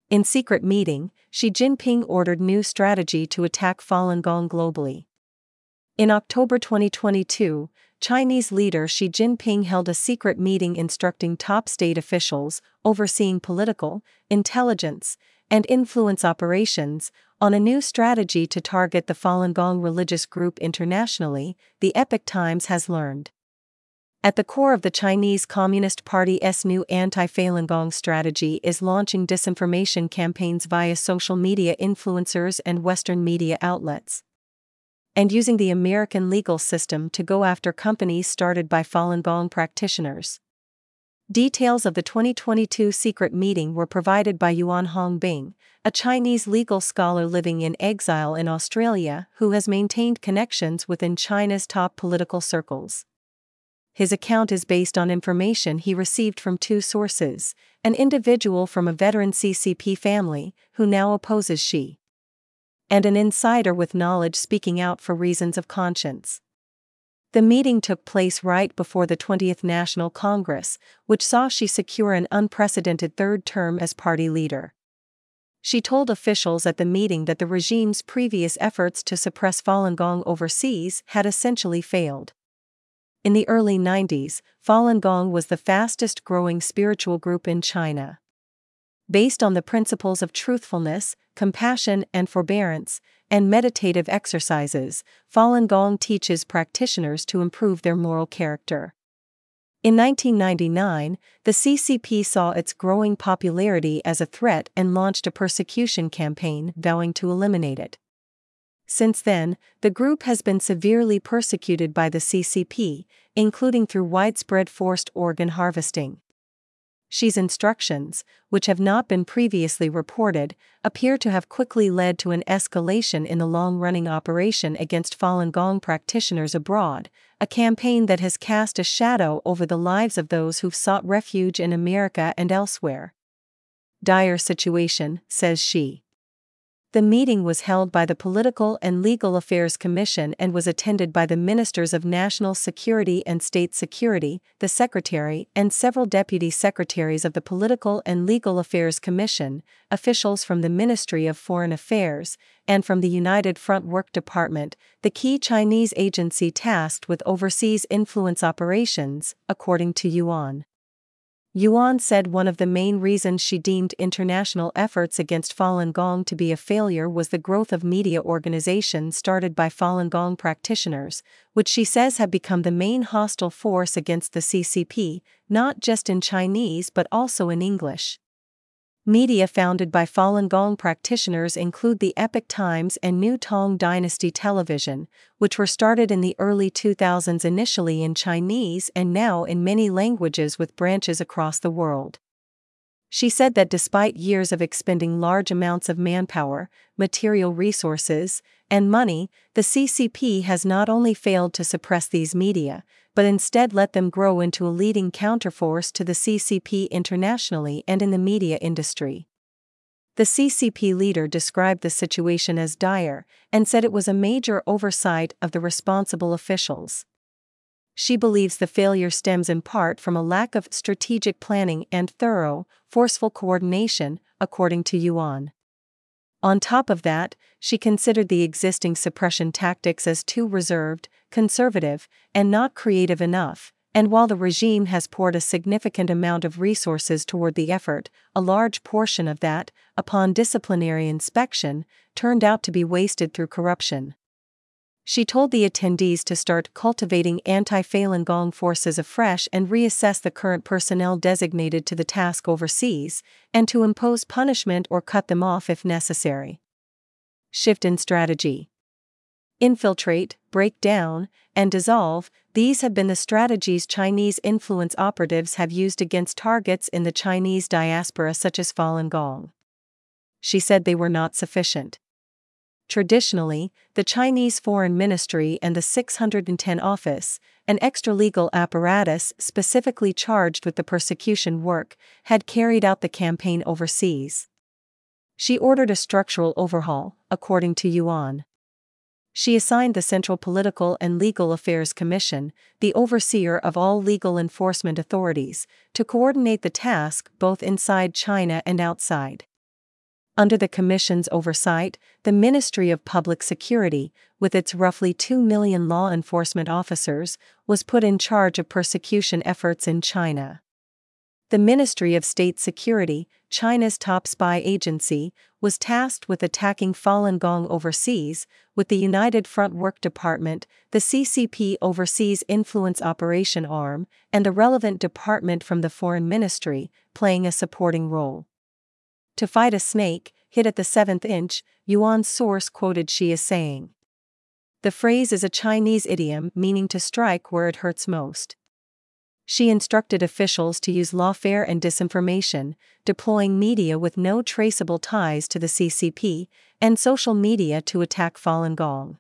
In secret meeting, Xi Jinping ordered new strategy to attack Falun Gong globally. In October 2022, Chinese leader Xi Jinping held a secret meeting instructing top state officials overseeing political, intelligence, and influence operations on a new strategy to target the Falun Gong religious group internationally, the Epoch Times has learned. At the core of the Chinese Communist Party's new anti-Falun Gong strategy is launching disinformation campaigns via social media influencers and Western media outlets, and using the American legal system to go after companies started by Falun Gong practitioners. Details of the 2022 secret meeting were provided by Yuan Hongbing, a Chinese legal scholar living in exile in Australia who has maintained connections within China's top political circles. His account is based on information he received from two sources: an individual from a veteran CCP family who now opposes Xi, and an insider with knowledge speaking out for reasons of conscience. The meeting took place right before the 20th National Congress, which saw Xi secure an unprecedented third term as party leader. Xi told officials at the meeting that the regime's previous efforts to suppress Falun Gong overseas had essentially failed. In the early 90s, Falun Gong was the fastest-growing spiritual group in China. Based on the principles of truthfulness, compassion and forbearance, and meditative exercises, Falun Gong teaches practitioners to improve their moral character. In 1999, the CCP saw its growing popularity as a threat and launched a persecution campaign vowing to eliminate it. Since then, the group has been severely persecuted by the CCP, including through widespread forced organ harvesting. Xi's instructions, which have not been previously reported, appear to have quickly led to an escalation in the long-running operation against Falun Gong practitioners abroad, a campaign that has cast a shadow over the lives of those who've sought refuge in America and elsewhere. Dire situation, says Xi. The meeting was held by the Political and Legal Affairs Commission and was attended by the Ministers of National Security and State Security, the Secretary, and several Deputy Secretaries of the Political and Legal Affairs Commission, officials from the Ministry of Foreign Affairs, and from the United Front Work Department, the key Chinese agency tasked with overseas influence operations, according to Yuan. Yuan said one of the main reasons she deemed international efforts against Falun Gong to be a failure was the growth of media organizations started by Falun Gong practitioners, which she says have become the main hostile force against the CCP, not just in Chinese but also in English. Media founded by Falun Gong practitioners include the Epoch Times and New Tong Dynasty Television, which were started in the early 2000s initially in Chinese and now in many languages with branches across the world. She said that despite years of expending large amounts of manpower, material resources, and money, the CCP has not only failed to suppress these media, but instead let them grow into a leading counterforce to the CCP internationally and in the media industry. The CCP leader described the situation as dire and said it was a major oversight of the responsible officials. She believes the failure stems in part from a lack of strategic planning and thorough, forceful coordination, according to Yuan. On top of that, she considered the existing suppression tactics as too reserved, conservative, and not creative enough, and while the regime has poured a significant amount of resources toward the effort, a large portion of that, upon disciplinary inspection, turned out to be wasted through corruption. She told the attendees to start cultivating anti-Falun Gong forces afresh and reassess the current personnel designated to the task overseas, and to impose punishment or cut them off if necessary. Shift in strategy. Infiltrate, break down, and dissolve, these have been the strategies Chinese influence operatives have used against targets in the Chinese diaspora such as Falun Gong. She said they were not sufficient. Traditionally, the Chinese Foreign Ministry and the 610 Office, an extra-legal apparatus specifically charged with the persecution work, had carried out the campaign overseas. She ordered a structural overhaul, according to Yuan. She assigned the Central Political and Legal Affairs Commission, the overseer of all legal enforcement authorities, to coordinate the task both inside China and outside. Under the Commission's oversight, the Ministry of Public Security, with its roughly 2 million law enforcement officers, was put in charge of persecution efforts in China. The Ministry of State Security, China's top spy agency, was tasked with attacking Falun Gong overseas, with the United Front Work Department, the CCP Overseas Influence Operation Arm, and the relevant department from the Foreign Ministry, playing a supporting role. To fight a snake, hit at the seventh inch, Yuan's source quoted Xi as saying. The phrase is a Chinese idiom meaning to strike where it hurts most. Xi instructed officials to use lawfare and disinformation, deploying media with no traceable ties to the CCP, and social media to attack Falun Gong.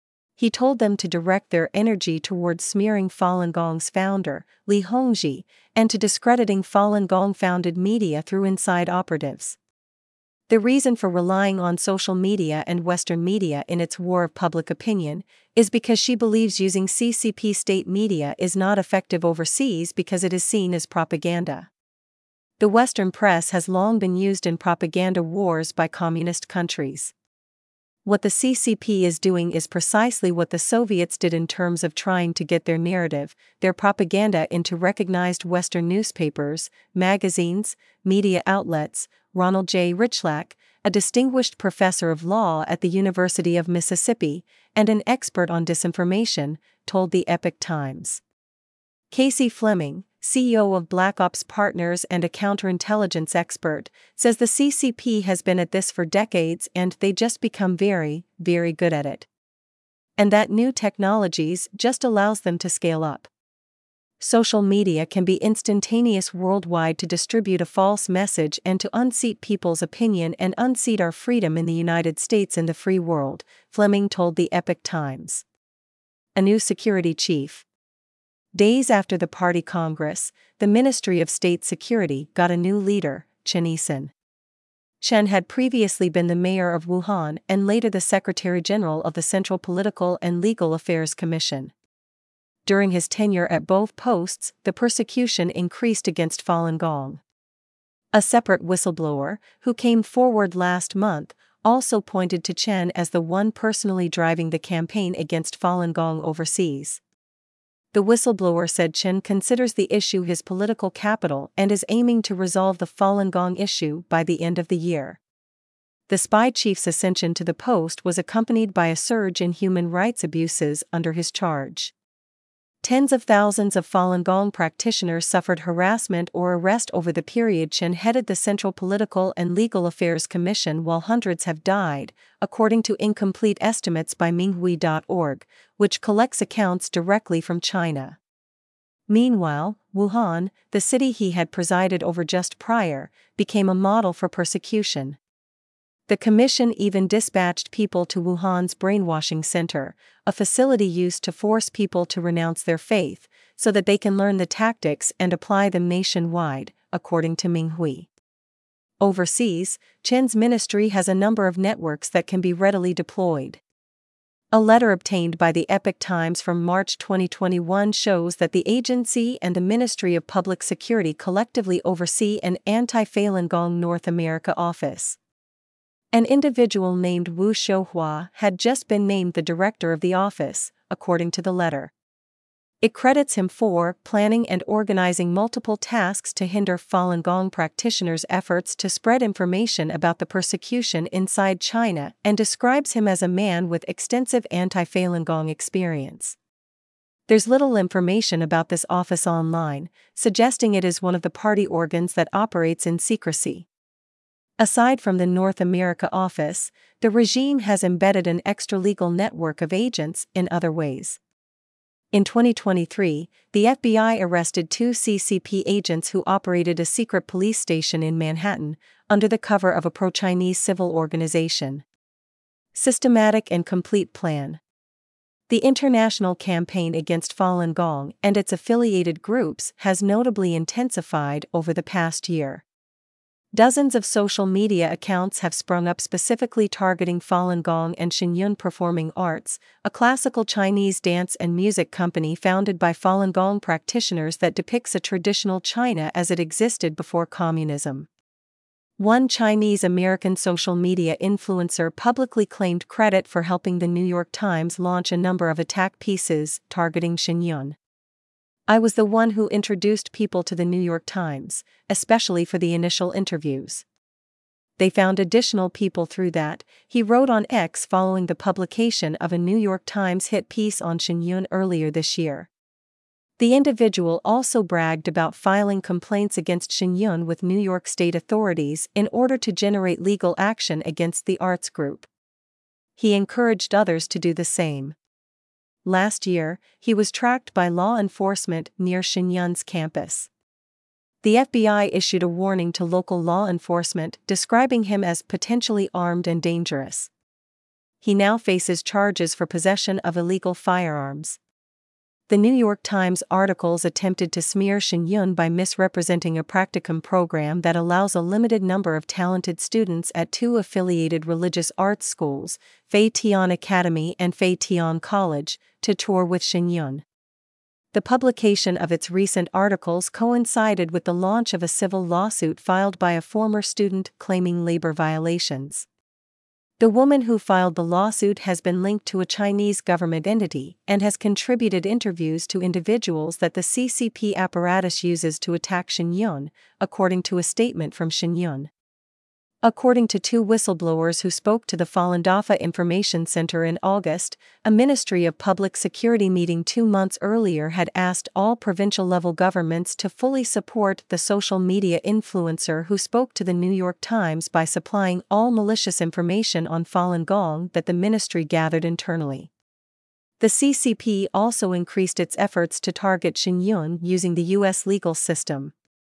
He told them to direct their energy towards smearing Falun Gong's founder, Li Hongzhi, and to discrediting Falun Gong-founded media through inside operatives. The reason for relying on social media and Western media in its war of public opinion is because she believes using CCP state media is not effective overseas because it is seen as propaganda. The Western press has long been used in propaganda wars by communist countries. What the CCP is doing is precisely what the Soviets did in terms of trying to get their narrative, their propaganda into recognized Western newspapers, magazines, media outlets. Ronald J. Richlack, a distinguished professor of law at the University of Mississippi and an expert on disinformation, told the Epoch Times. Casey Fleming, CEO of Black Ops Partners and a counterintelligence expert, says the CCP has been at this for decades and they just become very, very good at it. And that new technologies just allows them to scale up. Social media can be instantaneous worldwide to distribute a false message and to unseat people's opinion and unseat our freedom in the United States and the free world, Fleming told the Epoch Times. A new security chief. Days after the party congress, the Ministry of State Security got a new leader, Chen Yisan. Chen had previously been the mayor of Wuhan and later the Secretary-General of the Central Political and Legal Affairs Commission. During his tenure at both posts, the persecution increased against Falun Gong. A separate whistleblower, who came forward last month, also pointed to Chen as the one personally driving the campaign against Falun Gong overseas. The whistleblower said Chen considers the issue his political capital and is aiming to resolve the Falun Gong issue by the end of the year. The spy chief's ascension to the post was accompanied by a surge in human rights abuses under his charge. Tens of thousands of Falun Gong practitioners suffered harassment or arrest over the period Chen headed the Central Political and Legal Affairs Commission, while hundreds have died, according to incomplete estimates by Minghui.org, which collects accounts directly from China. Meanwhile, Wuhan, the city he had presided over just prior, became a model for persecution. The commission even dispatched people to Wuhan's brainwashing center, a facility used to force people to renounce their faith, so that they can learn the tactics and apply them nationwide, according to Minghui. Overseas, Chen's ministry has a number of networks that can be readily deployed. A letter obtained by the Epoch Times from March 2021 shows that the agency and the Ministry of Public Security collectively oversee an anti-Falun Gong North America office. An individual named Wu Xiuhua had just been named the director of the office, according to the letter. It credits him for planning and organizing multiple tasks to hinder Falun Gong practitioners' efforts to spread information about the persecution inside China and describes him as a man with extensive anti-Falun Gong experience. There's little information about this office online, suggesting it is one of the party organs that operates in secrecy. Aside from the North America office, the regime has embedded an extra-legal network of agents in other ways. In 2023, the FBI arrested 2 CCP agents who operated a secret police station in Manhattan, under the cover of a pro-Chinese civil organization. Systematic and complete plan. The international campaign against Falun Gong and its affiliated groups has notably intensified over the past year. Dozens of social media accounts have sprung up specifically targeting Falun Gong and Xinyun Performing Arts, a classical Chinese dance and music company founded by Falun Gong practitioners that depicts a traditional China as it existed before communism. One Chinese-American social media influencer publicly claimed credit for helping the New York Times launch a number of attack pieces targeting Shenyun. "I was the one who introduced people to the New York Times, especially for the initial interviews. They found additional people through that," he wrote on X following the publication of a New York Times hit piece on Shenyun earlier this year. The individual also bragged about filing complaints against Shenyun with New York state authorities in order to generate legal action against the arts group. He encouraged others to do the same. Last year, he was tracked by law enforcement near Shenyun's campus. The FBI issued a warning to local law enforcement, describing him as potentially armed and dangerous. He now faces charges for possession of illegal firearms. The New York Times articles attempted to smear Shenyun by misrepresenting a practicum program that allows a limited number of talented students at two affiliated religious arts schools, Fei Tian Academy and Fei Tian College, to tour with Shenyun. The publication of its recent articles coincided with the launch of a civil lawsuit filed by a former student claiming labor violations. The woman who filed the lawsuit has been linked to a Chinese government entity and has contributed interviews to individuals that the CCP apparatus uses to attack Shenyun, according to a statement from Shenyun. According to two whistleblowers who spoke to the Falun Dafa Information Center in August, a Ministry of Public Security meeting 2 months earlier had asked all provincial-level governments to fully support the social media influencer who spoke to the New York Times by supplying all malicious information on Falun Gong that the ministry gathered internally. The CCP also increased its efforts to target Shenyun using the U.S. legal system.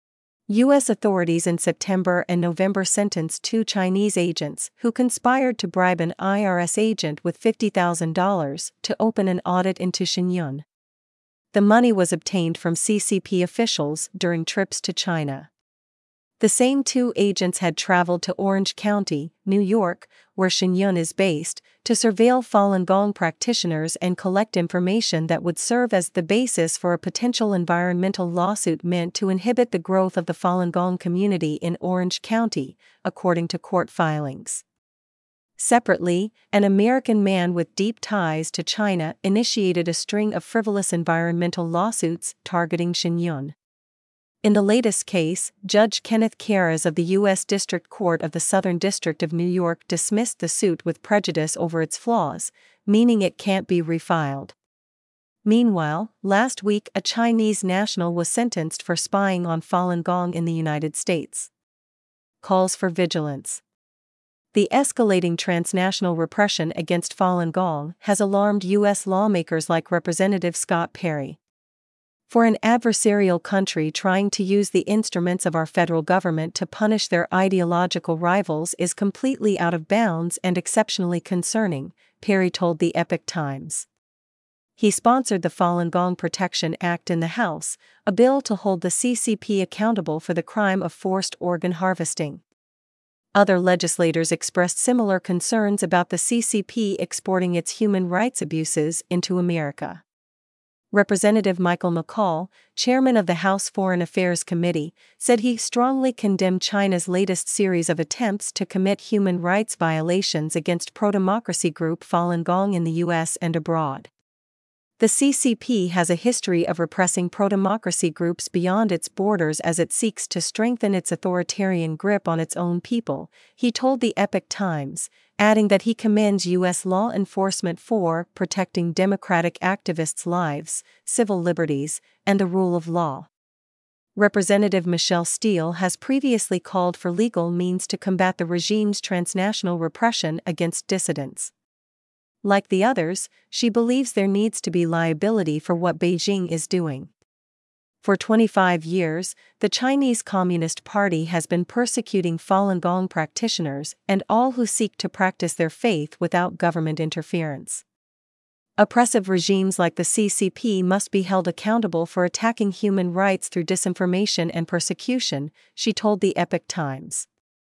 U.S. authorities in September and November sentenced 2 Chinese agents who conspired to bribe an IRS agent with $50,000 to open an audit into Shenyun. The money was obtained from CCP officials during trips to China. The same 2 agents had traveled to Orange County, New York, where Shenyun is based, to surveil Falun Gong practitioners and collect information that would serve as the basis for a potential environmental lawsuit meant to inhibit the growth of the Falun Gong community in Orange County, according to court filings. Separately, an American man with deep ties to China initiated a string of frivolous environmental lawsuits targeting Shenyun. In the latest case, Judge Kenneth Karras of the U.S. District Court of the Southern District of New York dismissed the suit with prejudice over its flaws, meaning it can't be refiled. Meanwhile, last week a Chinese national was sentenced for spying on Falun Gong in the United States. Calls for vigilance. The escalating transnational repression against Falun Gong has alarmed U.S. lawmakers like Representative Scott Perry. For an adversarial country trying to use the instruments of our federal government to punish their ideological rivals is completely out of bounds and exceptionally concerning, Perry told the Epoch Times. He sponsored the Falun Gong Protection Act in the House, a bill to hold the CCP accountable for the crime of forced organ harvesting. Other legislators expressed similar concerns about the CCP exporting its human rights abuses into America. Representative Michael McCaul, chairman of the House Foreign Affairs Committee, said he strongly condemned China's latest series of attempts to commit human rights violations against pro-democracy group Falun Gong in the U.S. and abroad. The CCP has a history of repressing pro-democracy groups beyond its borders as it seeks to strengthen its authoritarian grip on its own people, he told the Epoch Times, adding that he commends U.S. law enforcement for protecting democratic activists' lives, civil liberties, and the rule of law. Representative Michelle Steele has previously called for legal means to combat the regime's transnational repression against dissidents. Like the others, she believes there needs to be liability for what Beijing is doing. For 25 years, the Chinese Communist Party has been persecuting Falun Gong practitioners and all who seek to practice their faith without government interference. Oppressive regimes like the CCP must be held accountable for attacking human rights through disinformation and persecution, she told the Epoch Times.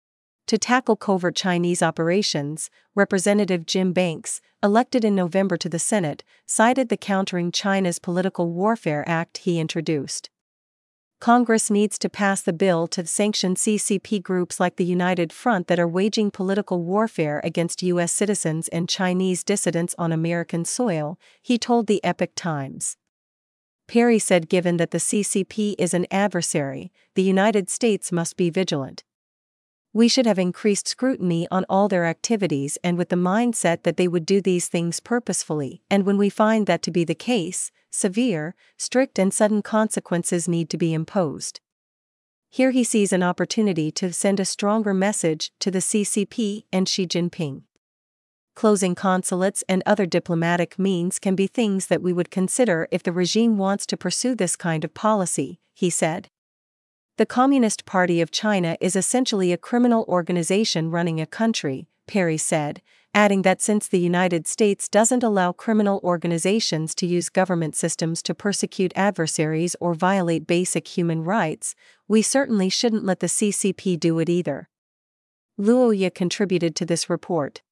To tackle covert Chinese operations, Representative Jim Banks, elected in November to the Senate, cited the Countering China's Political Warfare Act he introduced. Congress needs to pass the bill to sanction CCP groups like the United Front that are waging political warfare against U.S. citizens and Chinese dissidents on American soil, he told the Epoch Times. Perry said given that the CCP is an adversary, the United States must be vigilant. We should have increased scrutiny on all their activities and with the mindset that they would do these things purposefully, and when we find that to be the case, severe, strict and sudden consequences need to be imposed. Here he sees an opportunity to send a stronger message to the CCP and Xi Jinping. Closing consulates and other diplomatic means can be things that we would consider if the regime wants to pursue this kind of policy, he said. The Communist Party of China is essentially a criminal organization running a country, Perry said, adding that since the United States doesn't allow criminal organizations to use government systems to persecute adversaries or violate basic human rights, we certainly shouldn't let the CCP do it either. Luo Ye contributed to this report.